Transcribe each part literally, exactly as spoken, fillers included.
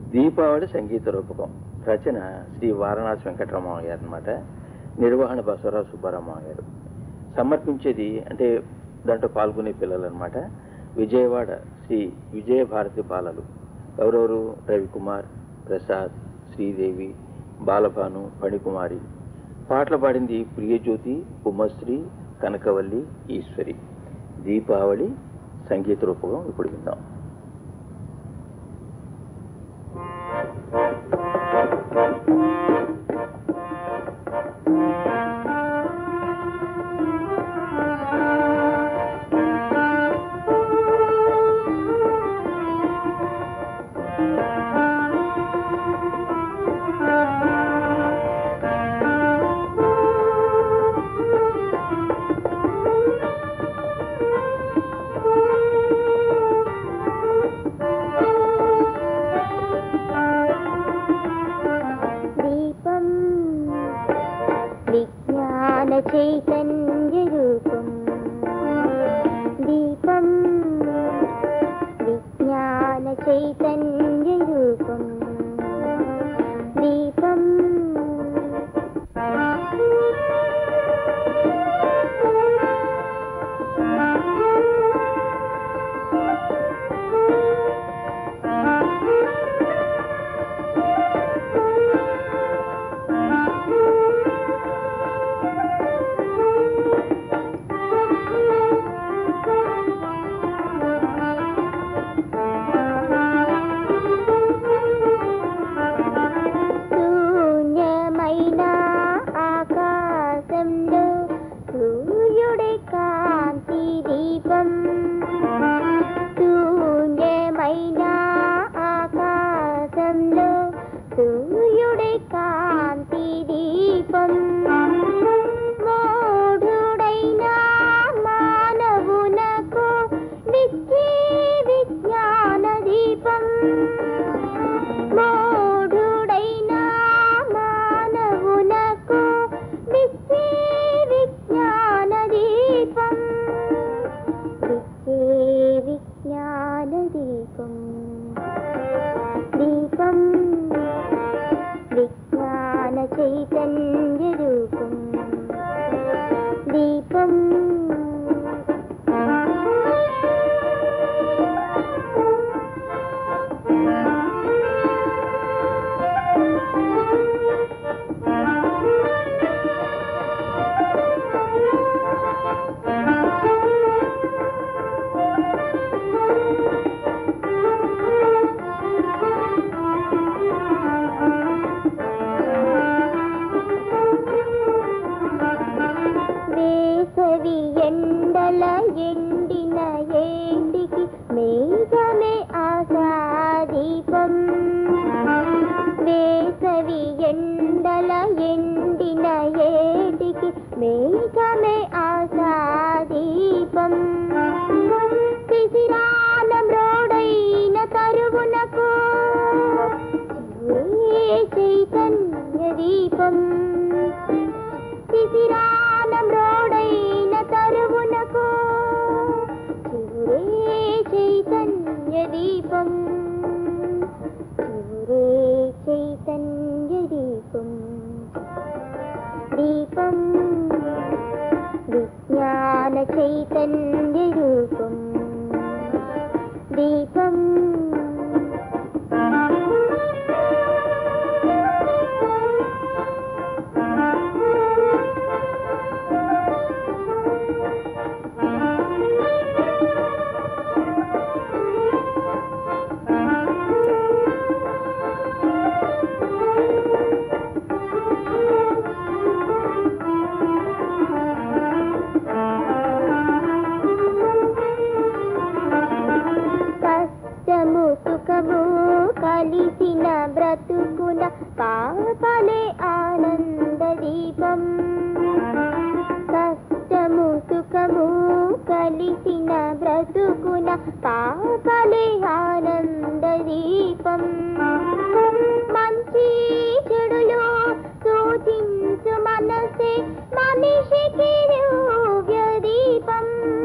దీపావళి సంగీత రూపకం. రచన శ్రీ వారణాసి వెంకటరమణ గారు అనమాట. నిర్వహణ బసవరాజు సుబ్బారామయ్య గారు. సమర్పించేది అంటే దాంట్లో పాల్గొనే పిల్లలు అనమాట. విజయవాడ శ్రీ విజయభారతి బాలలు. ఎవరెవరు? రవికుమార్, ప్రసాద్, శ్రీదేవి, బాలభాను, ఫణికుమారి. పాటలు పాడింది ప్రియజ్యోతి, ఉమశ్రీ, కనకవల్లి, ఈశ్వరి. దీపావళి సంగీత రూపకం ఇప్పుడు విందాం. చైతన్య రూపం దీపం విజ్ఞాన చైతన్య రూపం దీపం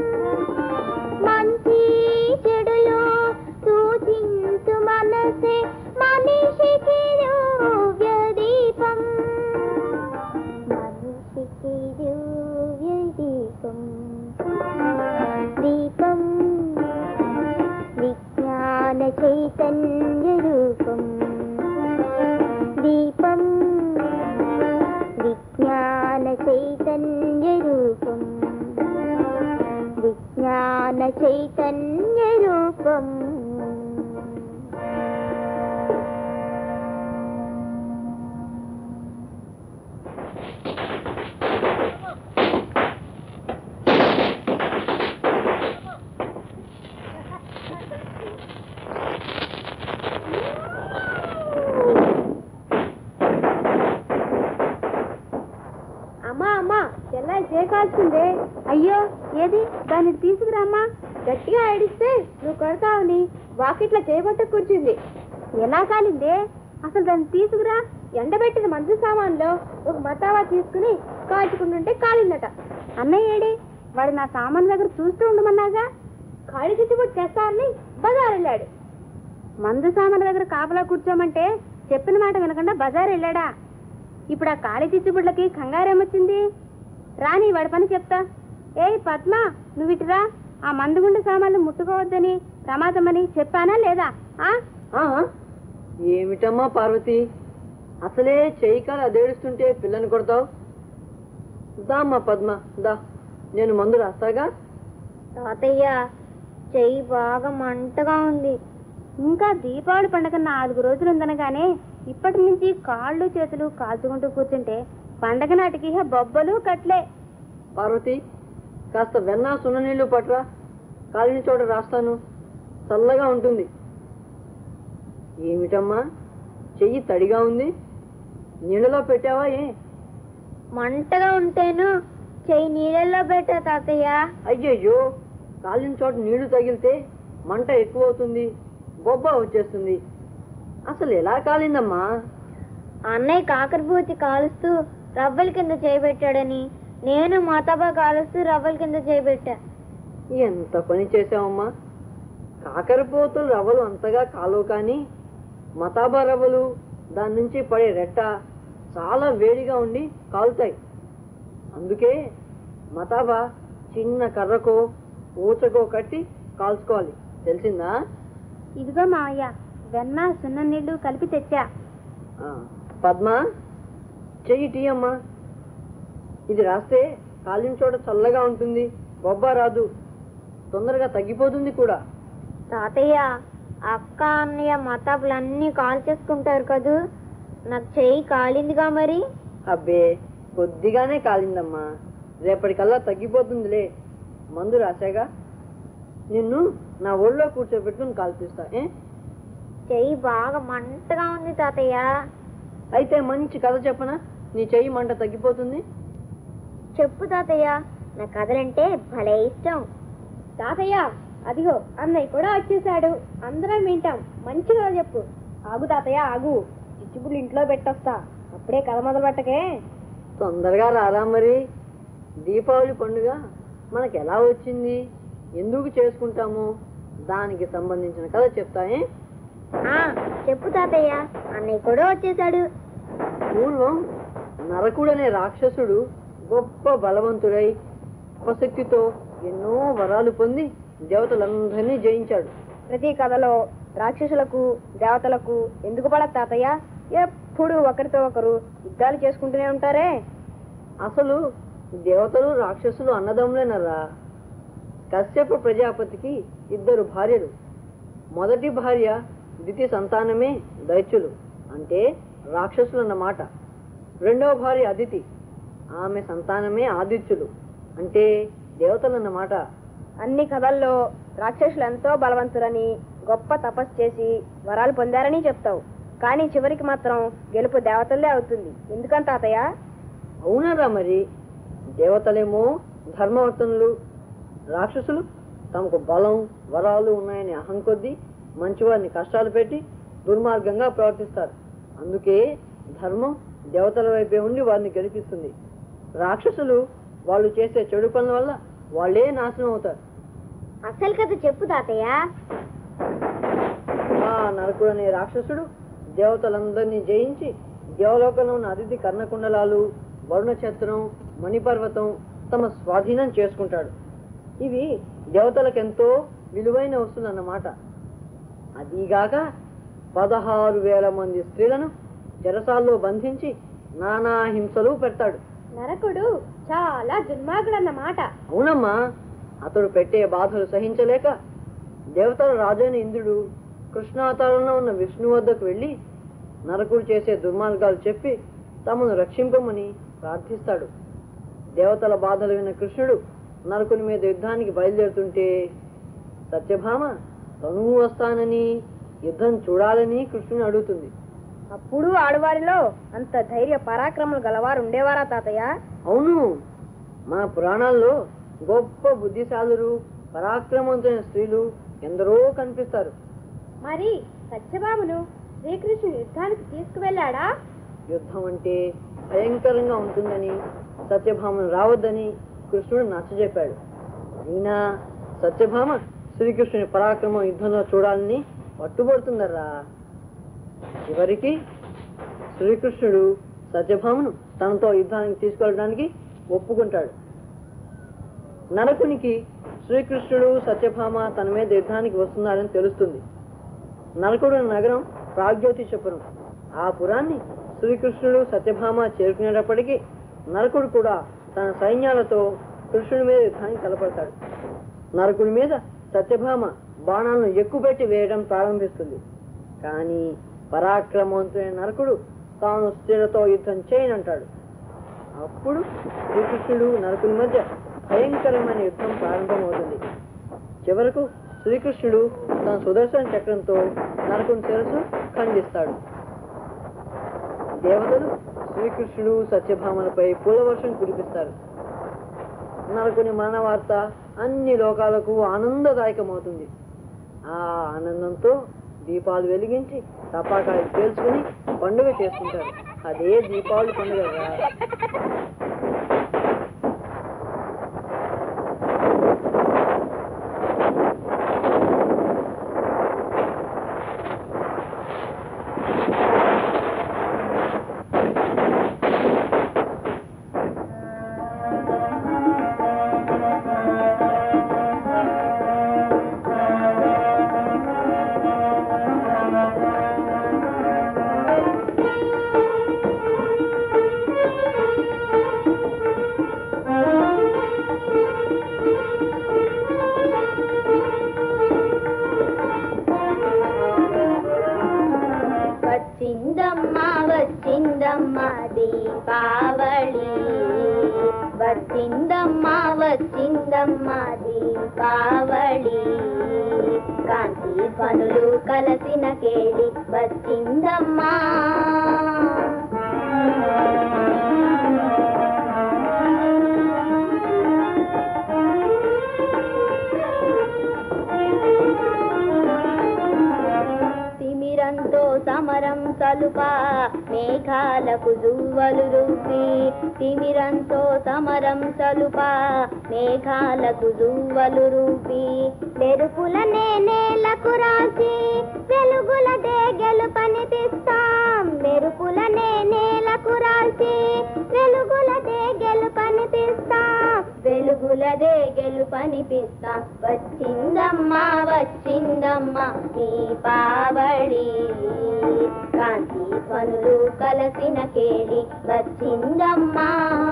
మనసే మనిషికి దివ్య దీపం మనిషికి దివ్య దీపం దీపం విజ్ఞాన చైతన్య రూపం దీపం విజ్ఞాన చైతన్య రూపం విజ్ఞాన చైతన్య రూపం అమ్మా అమ్మా చెల్లాయి చేకాల్సిందే. అయ్యో ఏది దాన్ని తీసుకురామ్మా. గట్టిగా ఏడిస్తే నువ్వు కొడతావని వాకిట్లా చేయబట్ట కూర్చుంది. ఎలా కాలిందే? అసలు దాన్ని తీసుకురా. ఎండబెట్టిన మందు సామాన్లో ఒక మతావా తీసుకుని కాల్చుకుంటుంటే కాలిందట. అన్నయ్య ఏడి? వాడు నా సామాన్ దగ్గర చూస్తూ ఉండమన్నాగా. కాళీ చిచ్చుబుట్టు చేస్తానని బజార్ వెళ్ళాడు. మందు సామాన్ దగ్గర కాపలా కూర్చోమంటే చెప్పిన మాట వినకుండా బజార్ వెళ్ళాడా? ఇప్పుడు ఆ కాళీ చిచ్చుబుడ్లకి కంగారేమొచ్చింది? రాని వాడి పని చెప్తా. ఏయ్ పద్మ, నువ్వు ఇటురా. ఆ మందుగుండు సామాన్లు ముట్టుకోవద్దని ప్రమాదమని చెప్పానా లేదా? ఏమిటమ్మా పార్వతి, అసలే చెయ్యి కాలు అదేడుస్తుంటే పిల్లని కొడతావు? దామ్మా పద్మ దా, నేను మందు రాస్తాగా. తాతయ్య చెయ్యి బాగా మంటగా ఉంది. ఇంకా దీపావళి పండగ నాలుగు రోజులు ఉందనగానే ఇప్పటి నుంచి కాళ్ళు చేతులు కాల్చుకుంటూ కూర్చుంటే పండగ నాటికి బొబ్బలు కట్లే. పార్వతి, కాస్త వెన్న సున్న నీళ్లు పట్రా, కాలిన చోట రాస్తాను, చల్లగా ఉంటుంది. ఏమిటమ్మా చెయ్యి తడిగా ఉంది, నీళ్ళలో పెట్టావా? ఏ మంటగా ఉంటేను చెయ్యి నీళ్ళల్లో పెట్టా తాతయ్య. అయ్యయ్యో, కాలిన చోట నీళ్లు తగిలితే మంట ఎక్కువ అవుతుంది, బొబ్బ వచ్చేస్తుంది. అసలు ఎలా కాలిందమ్మా? అన్నయ్య కాకరపూతి కాలుస్తూ రవ్వల కింద చేయబెట్టాడని నేను మాతాబా కాలుస్తూ రవ్వల కింద చేయబెట్టా. ఎంత పని చేసావమ్మా. కాకరపోతులు రవ్వలు అంతగా కాలవు, కానీ మతాబా రవ్వలు దాని నుంచి పడే రెట్ట చాలా వేడిగా ఉండి కాలుతాయి. అందుకే మతాబా చిన్న కర్రకో ఊచకో కట్టి కాల్చుకోవాలి, తెలిసిందా? ఇదిగో మావయ్య, వెన్న సున్న నీళ్లు కలిపి తెచ్చా. పద్మ, చెయ్యి టీ అమ్మా. ఇది రాస్తే కాలిన చోట చల్లగా ఉంటుంది, బొబ్బ రాదు, తొందరగా తగ్గిపోతుంది కూడా. తాతయ్య, అక్క అన్నయ్య మతాబులన్నీ కాల్ చేసుకుంటారు కదూ, నాకు చెయ్యి కాలిందిగా మరి. అబ్బే, కొద్దిగానే కాలిందమ్మా, రేపటికల్లా తగ్గిపోతుందిలే. మందు రాశాగా, నిన్ను నా ఒళ్ళో కూర్చోబెట్టుకుని కాల్పిస్తా. ఏ చెయ్యి బాగా మంటగా ఉంది తాతయ్య. అయితే మంచి కథ చెప్పనా, నీ చెయ్యి మంట తగ్గిపోతుంది? చెప్పు తాతయ్య, నా కథలంటే భలే ఇష్టం. తాతయ్య, అదిగో అన్నయ్య కూడా వచ్చేసాడు, అందరం వింటాం. మంచిగా చెప్పు. ఆగు తాతయ్య ఆగు, చిచ్చుబుడ్లు ఇంట్లో పెట్టొస్తా, అప్పుడే కథ మొదలు పెట్టకే. తొందరగా రారా మరి. దీపావళి పండుగ మనకు ఎలా వచ్చింది, ఎందుకు చేసుకుంటాము, దానికి సంబంధించిన కథ చెప్తాయే. చెప్పు తాతయ్య, అన్నయ్య కూడా వచ్చేసాడు. పూర్వం నరకుడనే రాక్షసుడు గొప్ప బలవంతుడై ఉపశక్తితో ఎన్నో వరాలు పొంది దేవతలందరినీ జయించాడు. ప్రతి కథలో రాక్షసులకు దేవతలకు ఎందుకు పడదు తాతయ్య? ఎప్పుడు ఒకరితో ఒకరు యుద్ధాలు చేసుకుంటూనే ఉంటారే. అసలు దేవతలు రాక్షసులు అన్నదమ్ములేనరా. కశ్యప ప్రజాపతికి ఇద్దరు భార్యలు. మొదటి భార్య ద్వితీయ సంతానమే దైత్యులు, అంటే రాక్షసులు అన్నమాట. రెండవ భార్య అదితి, ఆమె సంతానమే ఆదిత్యులు, అంటే దేవతలు అన్నమాట. అన్ని కథల్లో రాక్షసులు ఎంతో బలవంతులని, గొప్ప తపస్సు చేసి వరాలు పొందారని చెప్తావు, కానీ చివరికి మాత్రం గెలుపు దేవతలే అవుతుంది. ఎందుకని తాతయ్య? అవునరా మరి. దేవతలేమో ధర్మవర్తనులు, రాక్షసులు తమకు బలం వరాలు ఉన్నాయని అహం కొద్దీ మంచివారిని కష్టాలు పెట్టి దుర్మార్గంగా ప్రవర్తిస్తారు. అందుకే ధర్మం దేవతల వైపే ఉండి వారిని గెలిపిస్తుంది. రాక్షసులు వాళ్ళు చేసే చెడు పనుల వల్ల వాళ్ళే నాశనం అవుతారు. అసలు కథ చెప్పు తాతయ్య. ఆ నరకుడు అనే రాక్షసుడు దేవతలందరినీ జయించి దేవలోకంలో ఉన్న అతిథి కర్ణకుండలాలు, వరుణ ఛత్రం, మణిపర్వతం తమ స్వాధీనం చేసుకుంటాడు. ఇవి దేవతలకెంతో విలువైన వస్తువులు అన్నమాట. అదీగాక పదహారు వేల మంది స్త్రీలను చెరసాల్లో బంధించి నానా హింసలు పెడతాడు. నరకుడు చాలా దుర్మార్గుడన్నమాట. అవునమ్మా, అతడు పెట్టే బాధలు సహించలేక దేవతల రాజైన ఇంద్రుడు కృష్ణావతారంలో ఉన్న విష్ణు వద్దకు వెళ్ళి నరకుడు చేసే దుర్మార్గాలు చెప్పి తమను రక్షింపమని ప్రార్థిస్తాడు. దేవతల బాధలు విన్న కృష్ణుడు నరకుని మీద యుద్ధానికి బయలుదేరుతుంటే సత్యభామ తను వస్తానని, యుద్ధం చూడాలని కృష్ణుని అడుగుతుంది. అప్పుడు ఆడవారిలో అంత ధైర్య పరాక్రమలు గలవారు ఉండేవారా తాతయ్య? అవును, మన పురాణాల్లో గొప్ప బుద్ధిశాలురు, పరాక్రమవంతైన స్త్రీలు ఎందరో కనిపిస్తారు. మరి సత్యభామను శ్రీకృష్ణుడు యుద్ధానికి తీసుకువెళ్ళాడా? యుద్ధం అంటే భయంకరంగా ఉంటుందని, సత్యభామను రావద్దని కృష్ణుడు నచ్చజెప్పాడు. అయినా సత్యభామ శ్రీకృష్ణుని పరాక్రమం యుద్ధంలో చూడాలని పట్టుబడుతుందర్రా. చివరికి శ్రీకృష్ణుడు సత్యభామను తనతో యుద్ధానికి తీసుకెళ్ళడానికి ఒప్పుకుంటాడు. నరకునికి శ్రీకృష్ణుడు సత్యభామ తన మీద యుద్ధానికి వస్తున్నారని తెలుస్తుంది. నరకుడు నగరం ప్రాగ్జ్యోతిషపురం. ఆ పురాన్ని శ్రీకృష్ణుడు సత్యభామ చేరుకునేటప్పటికీ నరకుడు కూడా తన సైన్యాలతో కృష్ణుడి మీద యుద్ధానికి తలపడతాడు. నరకుడి మీద సత్యభామ బాణాలను ఎక్కుపెట్టి వేయడం ప్రారంభిస్తుంది. కానీ పరాక్రమవంతుడైన నరకుడు తాను స్త్రీలతో యుద్ధం చేయనంటాడు. అప్పుడు శ్రీకృష్ణుడు నరకుని మధ్య భయంకరమైన యుద్ధం ప్రారంభమవుతుంది. చివరకు శ్రీకృష్ణుడు తన సుదర్శన చక్రంతో నరకుని శిరస్సు ఖండిస్తాడు. దేవతలు శ్రీకృష్ణుడు సత్యభామలపై పూలవర్షం కురిపిస్తారు. నరకుని మరణ వార్త అన్ని లోకాలకు ఆనందదాయకమవుతుంది. ఆ ఆనందంతో దీపాలు వెలిగించి టపాకాయలు పేల్చుకుని పండుగ చేసుకుంటారు. అదే దీపావళి పండుగ. వచ్చిందమ్మా వచ్చిందమ్మా దీపావళి, కాంతి పనులు కలసిన కేళి వచ్చిందమ్మా. తిమిరంతో సమరం సలుపా మేఘాలకు జువ్వలు రూపి, తిమిరంతో సమరం సలుపా మేఘాలకు జువ్వలు రూపి, మెరుపుల నేలకు రాసి వెలుగులదే గెలుపని తీస్తాం, మెరుపుల నేలకు రాసి వెలుగులదే గెలుపని తీస్తాం, వెలుగులదే గెలుపనిపిస్తాం. వచ్చిందమ్మా వచ్చిందమ్మా దీపావళి, కాంతి పనులు కలసిన కేళి వచ్చిందమ్మా.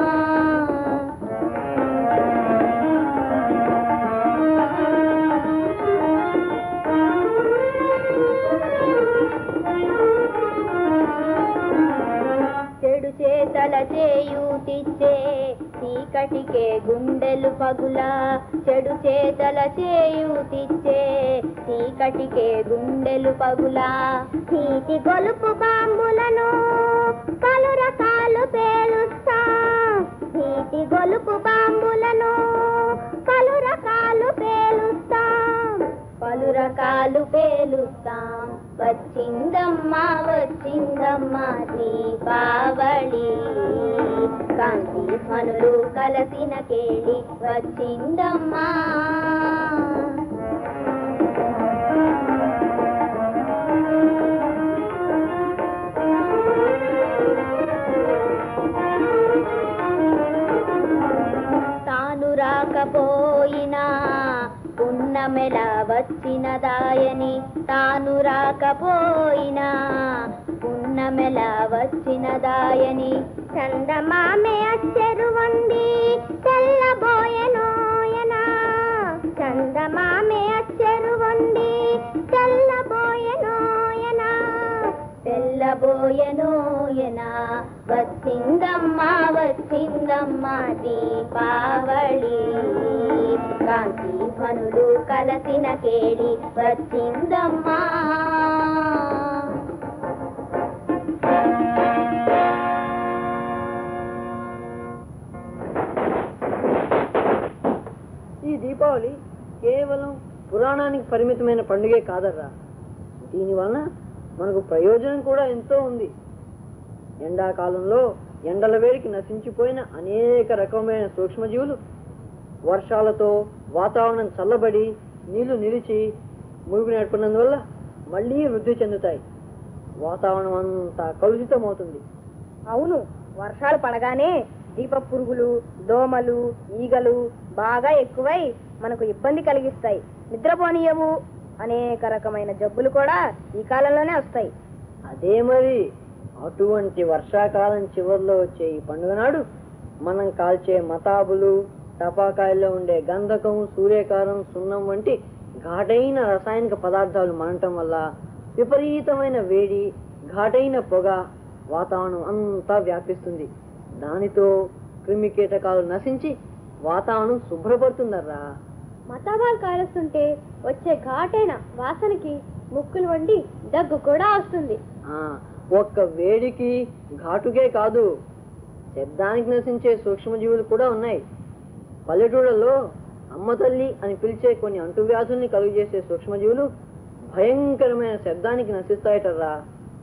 చెడు చేతల చేయూతిచ్చే చీకటికే గుండెలు పగులా, చెడు చేతల చేయూతిచ్చే చీకటికే గుండెలు పగులా, నీటి గొలుపు బాంబులను పలు రకాలు పేలుస్తా, నీటి గొలుపు బాంబులను పలు రకాలు పేలుస్తా, పలు రకాలు పేలుస్తాం. వచ్చిందమ్మా వచ్చిందమ్మా దీపావళి, కాంతి పనులు కలసిన కేళి వచ్చిందమ్మా. వచ్చినదాయని తాను రాకపోయినా పున్నమెల వచ్చినదాయని చందమామె అచ్చెరు వండి తెల్లబోయెనోయనా చందమామె అచ్చెరు వండి తెల్లబోయెనోయనా తెల్లబోయెనోయనా వచ్చిందమ్మా వచ్చిందమ్మా దీపావళి కాంతి ధ్వనులు కలసిన కేడి వచ్చిందమ్మా ఈ దీపావళి కేవలం పురాణానికి పరిమితమైన పండుగే కాదర్రా. దీనివలన మనకు ప్రయోజనం కూడా ఎంతో ఉంది. ఎండాకాలంలో ఎండల వేడికి నశించిపోయిన అనేక రకమైన సూక్ష్మజీవులు వర్షాలతో వాతావరణం చల్లబడి నీళ్లు నిలిచి మురుగు నేర్పడినందువల్ల మళ్ళీ వృద్ధి చెందుతాయి. వాతావరణం అంతా కలుషితమవుతుంది. అవును, వర్షాలు పడగానే దీప పురుగులు, దోమలు, ఈగలు బాగా ఎక్కువై మనకు ఇబ్బంది కలిగిస్తాయి. నిద్రపోనీయవు. అనేక రకమైన జబ్బులు కూడా ఈ కాలంలోనే వస్తాయి. అదే మరి అటువంటి వర్షాకాలం చివరిలో వచ్చే ఈ పండుగ నాడు మనం కాల్చే మతాబులు, టపాకాయల్లో ఉండే గంధకం, సూర్యకారం, సున్నం వంటి ఘాటైన రసాయనిక పదార్థాలు మనటం వల్ల విపరీతమైన వేడి, ఘాటైన పొగ వాతావరణం అంతా వ్యాపిస్తుంది. దానితో క్రిమి కీటకాలు నశించి వాతావరణం శుభ్రపడుతుందర్రా. మతాబాలు కాలుస్తుంటే వచ్చే ఘాటైన వాసనకి ముక్కులు వండి దగ్గు కూడా వస్తుంది. ఆ ఒక్క వేడికి ఘాటుకే కాదు, శబ్దానికి నశించే సూక్ష్మజీవులు కూడా ఉన్నాయి. పల్లెటూళ్ళలో అమ్మ తల్లి అని పిలిచే కొన్ని అంటువ్యాధుల్ని కలుగజేసే సూక్ష్మజీవులు భయంకరమైన శబ్దానికి నశిస్తాయటర్రా.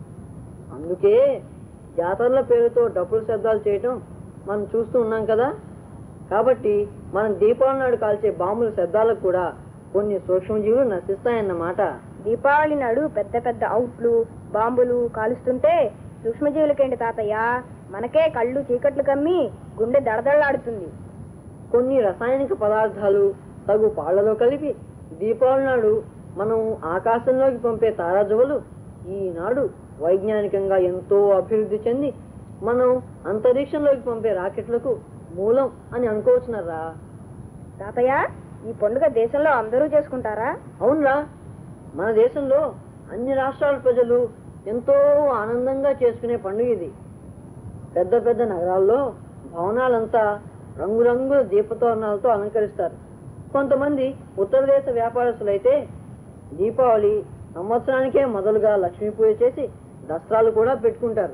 అందుకే జాతరల పేరుతో డప్పుల శబ్దాలు చేయటం మనం చూస్తూ ఉన్నాం కదా. కాబట్టి మనం దీపావళి నాడు కాల్చే బాంబుల శబ్దాలకు కూడా కొన్ని సూక్ష్మజీవులు నశిస్తాయన్నమాట. దీపావళి నాడు పెద్ద పెద్ద అవుట్లు, బాంబులు కాలుస్తుంటే సూక్ష్మజీవులకేంటి తాతయ్య, మనకే కళ్ళు చీకట్లు కమ్మి గుండె దడదళ్లాడుతుంది. కొన్ని రసాయనిక పదార్థాలు తగు పాళ్లలో కలిపి దీపావళి నాడు మనం ఆకాశంలోకి పంపే తారాజువలు ఈనాడు వైజ్ఞానికంగా ఎంతో అభివృద్ధి చెంది మనం అంతరిక్షంలోకి పంపే రాకెట్లకు మూలం అని అనుకోవచ్చునరా. తాతయ్య, ఈ పండుగ దేశంలో అందరూ చేసుకుంటారా? అవునరా, మన దేశంలో అన్ని రాష్ట్రాల ప్రజలు ఎంతో ఆనందంగా చేసుకునే పండుగ ఇది. పెద్ద పెద్ద నగరాల్లో భవనాలంతా రంగురంగుల దీపతోరణాలతో అలంకరిస్తారు. కొంతమంది ఉత్తర దేశ వ్యాపారస్తులైతే దీపావళి సంవత్సరానికే మొదలుగా లక్ష్మీ పూజ చేసి దసరాలు కూడా పెట్టుకుంటారు.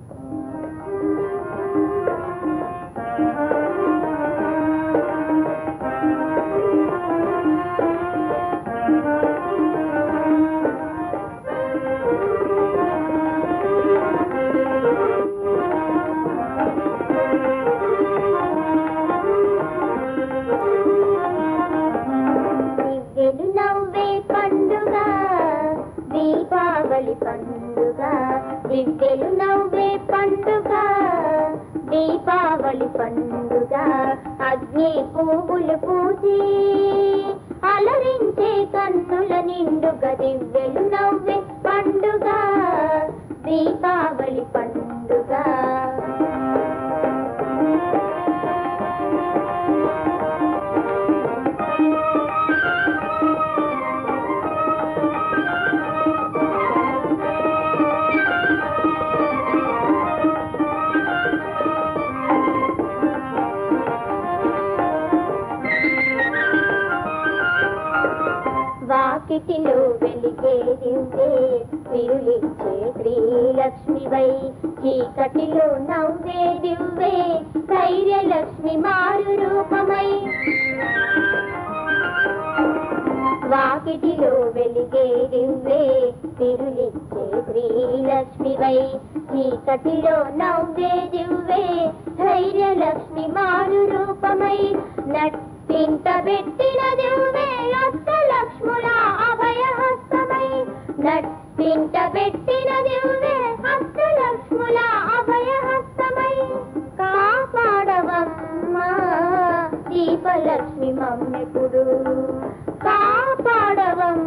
దీపావళి పండుగ దివ్యలు నవ్వే పండుగ దీపావళి పండుగ అగ్ని పువ్వులు పూసి అలరించే కన్నుల నిండుగా దివ్యలు నవ్వే పండుగ దీపావళి పండుగ. వాకిటిలో వెలిగే దివ్వే విరులిచ్చే శ్రీలక్ష్మివై చీకటిలో నవ్వే దివ్వే ధైర్యలక్ష్మి మారు రూపమై. వాకిటిలో వెలిగే దివ్వే విరులిచ్చే శ్రీలక్ష్మివై చీకటిలో నవ్వే దివ్వే ధైర్యలక్ష్మి మారు రూపమై. నట్టింట పెట్టిన దివ్వే అష్టలక్ష్ముల అభయహస్తమై నట్టింట పెట్టిన దివ్వే అష్టలక్ష్ముల అభయహస్తమై. కాపాడవమ్మా దీపలక్ష్మి మమ్మెప్పుడు కాపాడవమ్మ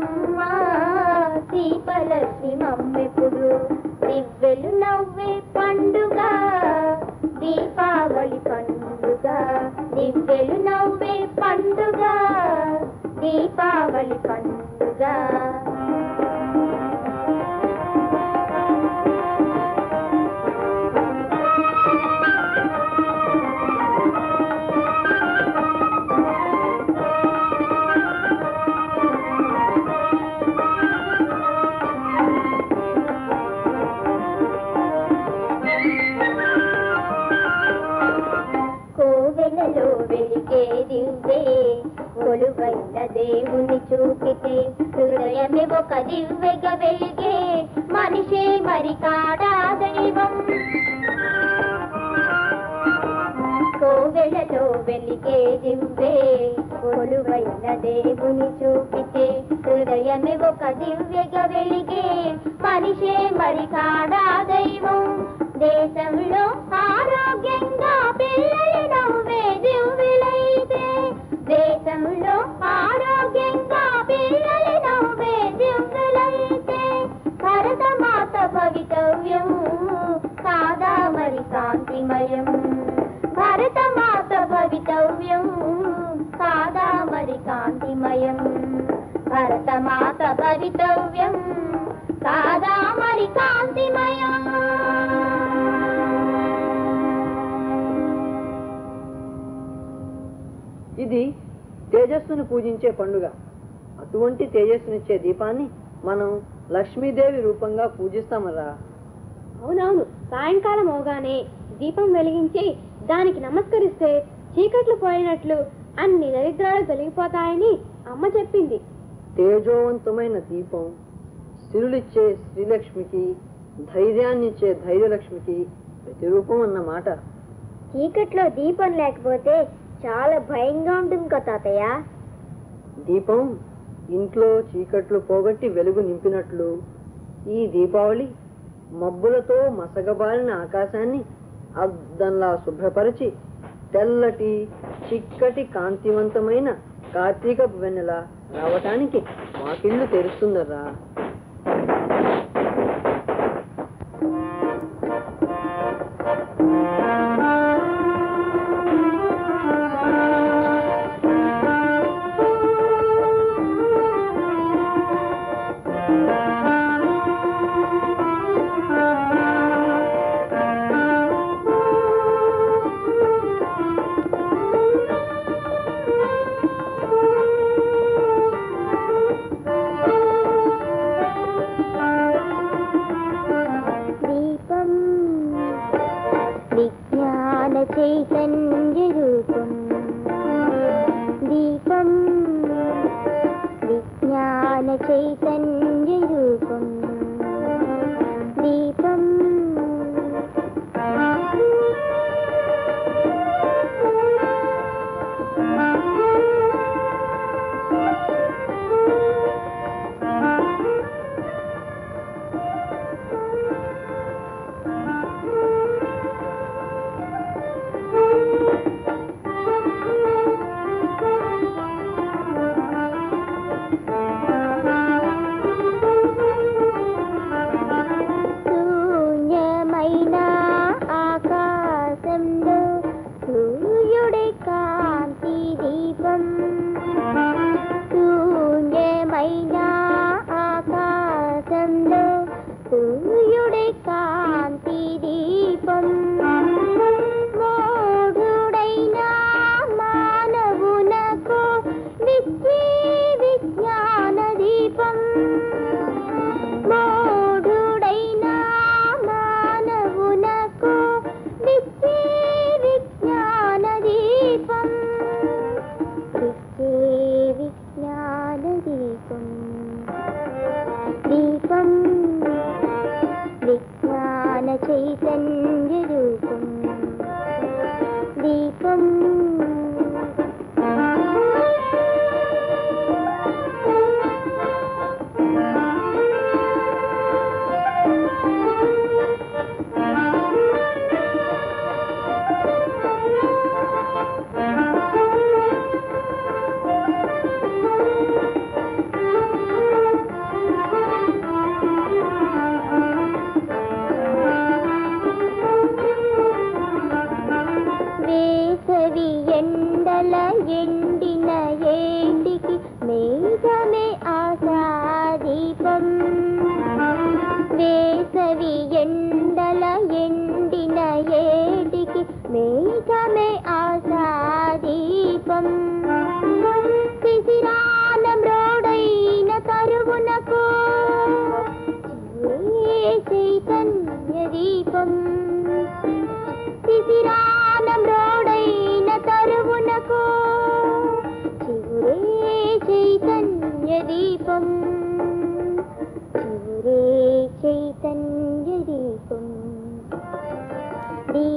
దేవుని చూపితే హృదయమే ఒక దివ్యగా వెలిగే మనిషే మరి కాడా దైవం కోవెలలో వెలిగే దివ్వే కొలువైన దేవుని చూపితే హృదయమే ఒక దివ్యగా వెలిగే మనిషే మరి కాడా దైవం దేశంలో ఆరోగ్యంగా పిల్లలు నవ్వే దివ్యులైతే దేశంలో ఆరోగ్యంగా పిల్లలు నవ్వే దివ్యులైతే భరతమాత భవితవ్యం కాదా మరి కాంతిమయం భరతమాత భవితవ్యం కాదా మరి కాంతిమయం భరతమాత భవితవ్యం కాదా మరి కాంతిమయం. ఇది తేజస్సును పూజించే పండుగ. అటువంటి తేజస్సునిచ్చే దీపాన్ని మనం లక్ష్మీదేవి రూపంగా పూజిస్తామరా. అవునవును, సాయంకాలం అవగానే దీపం వెలిగించి దానికి నమస్కరిస్తే చీకట్లు పోయినట్లు అన్ని దరిద్రాలు తొలగిపోతాయని అమ్మ చెప్పింది. తేజోవంతమైన దీపం సిరులిచ్చే శ్రీలక్ష్మికి, ధైర్యాన్నిచ్చే ధైర్యలక్ష్మికి ప్రతిరూపం అన్నమాట. చీకట్లో దీపం లేకపోతే చాలా భయంగా ఉంటుంది కదా తాతయ్య. దీపం ఇంట్లో చీకట్లు పోగొట్టి వెలుగు నింపినట్లు ఈ దీపావళి మబ్బులతో మసగబారిన ఆకాశాన్ని అద్దంలా శుభ్రపరిచి తెల్లటి చిక్కటి కాంతివంతమైన కార్తీక వెన్నెల రావటానికి వాకిళ్ళు తెరుస్తుందరా. చైతన్య రూపం దీపం విజ్ఞాన చైతన్య రూపం దీపం చైతన్య రూపం దీపం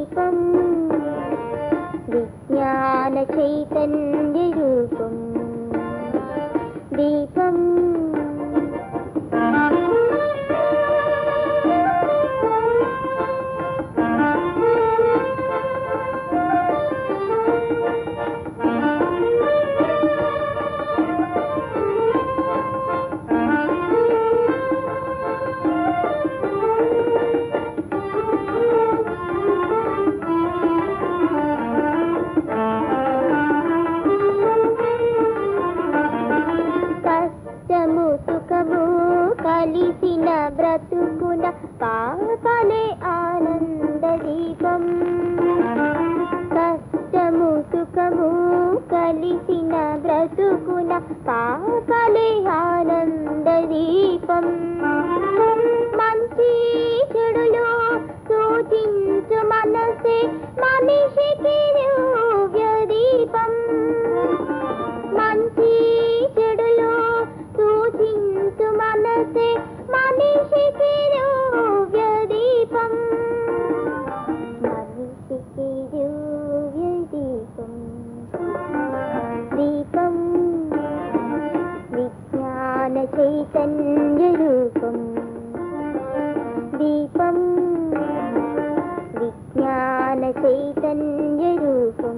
దీపం విజ్ఞాన చైతన్య రూపం దీపం కలిసిన బ్రతుకున పాపలే ఆనంద దీపం కష్టము సుఖము కలిసిన బ్రతుకున పాపలే ఆనంద దీపం మంచి చెడులు సూచించు మనసే మనిషికి దివ్య దీపం మంచి చెడులు సూచించు మనసే మనిషికి దివ్య దీపం మనిషికి దివ్య దీపం దీపం విజ్ఞాన చైతన్య రూపం దీపం విజ్ఞాన చైతన్య రూపం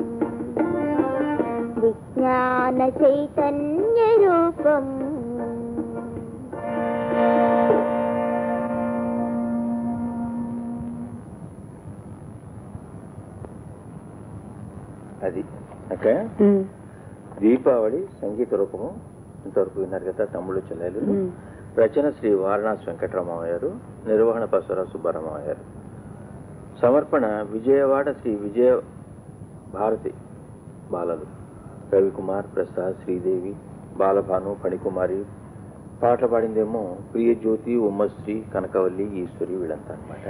విజ్ఞాన చైతన్య రూపం అది ఓకే. దీపావళి సంగీత రూపము ఇంతవరకు విన్నారు కదా తమ్ముడు చెల్లెలు. రచన శ్రీ వారణాసి వెంకటరామయ్య గారు, నిర్వహణ బసవరాజు సుబ్బారామయ్య గారు, సమర్పణ విజయవాడ శ్రీ విజయ భారతి బాలలు, రవికుమార్, ప్రసాద్, శ్రీదేవి, బాలభాను, ఫణికుమారి. పాటలు పాడిందేమో ప్రియజ్యోతి, ఉమ్మశ్రీ, కనకవల్లి, ఈశ్వరి వీళ్ళంతా అనమాట.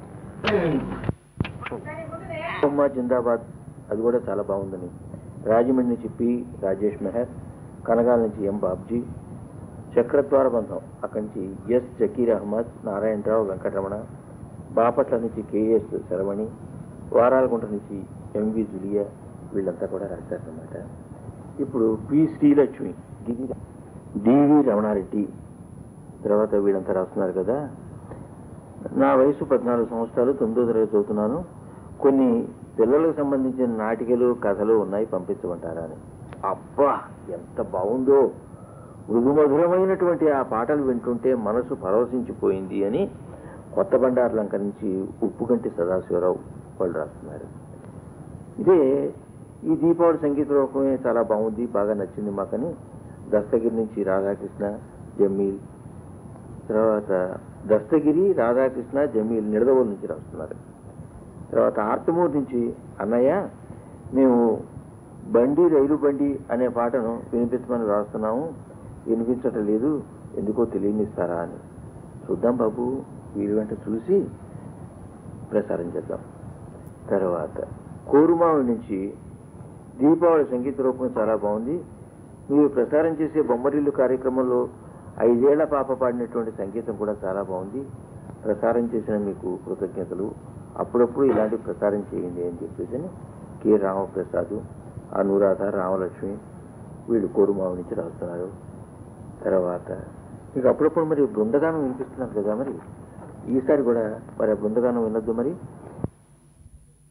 ఉమ్మ జిందాబాద్ అది కూడా చాలా బాగుందని. రాజమండ్రి నుంచి పి రాజేష్ మెహర్, కనగాల నుంచి ఎం బాబ్జీ, చక్రద్వార బంధం అక్కడి నుంచి ఎస్ జకీర్ అహ్మద్, నారాయణరావు, వెంకటరమణ, బాపట్ల నుంచి కేఎస్ శరవణి, వారాలగుంట నుంచి ఎంవి జులియా వీళ్ళంతా కూడా రాశారనమాట. ఇప్పుడు పి శ్రీలక్ష్మి, గిరి డివి రమణారెడ్డి, తర్వాత వీళ్ళంతా రాస్తున్నారు కదా. నా వయసు పద్నాలుగు సంవత్సరాలు, తొమ్మిదో తరగతి చదువుతున్నాను. కొన్ని పిల్లలకు సంబంధించిన నాటికలు కథలు ఉన్నాయి, పంపించమంటారా అని. అబ్బా ఎంత బాగుందో, మృదుమధురమైనటువంటి ఆ పాటలు వింటుంటే మనసు పరవశించిపోయింది అని కొత్త బండార్లంక నుంచి ఉప్పుగంటి సదాశివరావు వాళ్ళు రాస్తున్నారు. ఇదే ఈ దీపావళి సంగీత రూపమే చాలా బాగుంది, బాగా నచ్చింది మాకని దస్తగిరి నుంచి రాధాకృష్ణ, జమీల్, తర్వాత దస్తగిరి, రాధాకృష్ణ, జమీల్ నిడదవోలు నుంచి రాస్తున్నారు. తర్వాత ఆర్తమూరు నుంచి అన్నయ్య మేము బండి రైలు బండి అనే పాటను వినిపించమని రాస్తున్నాము, వినిపించటం లేదు, ఎందుకో తెలియనిస్తారా అని. చూద్దాం బాబు, వీరి వెంట చూసి ప్రసారం చేద్దాం. తర్వాత కోరుమావి నుంచి దీపావళి సంగీత రూపం చాలా బాగుంది, మీరు ప్రసారం చేసే బొమ్మరిల్లు కార్యక్రమంలో ఐదేళ్ల పాప పాడినటువంటి సంగీతం కూడా చాలా బాగుంది, ప్రసారం చేసిన మీకు కృతజ్ఞతలు, అప్పుడప్పుడు ఇలాంటి ప్రసారం చేయండి అని చెప్పేసి కె రామప్రసాద్, అనురాధ, రామలక్ష్మి వీళ్ళు కోరుమావి నుంచి రాస్తున్నారు. తర్వాత మీకు అప్పుడప్పుడు మరి బృందగానం వినిపిస్తున్నారు కదా, మరి ఈసారి కూడా మరి బృందగానం వినొద్దు మరి.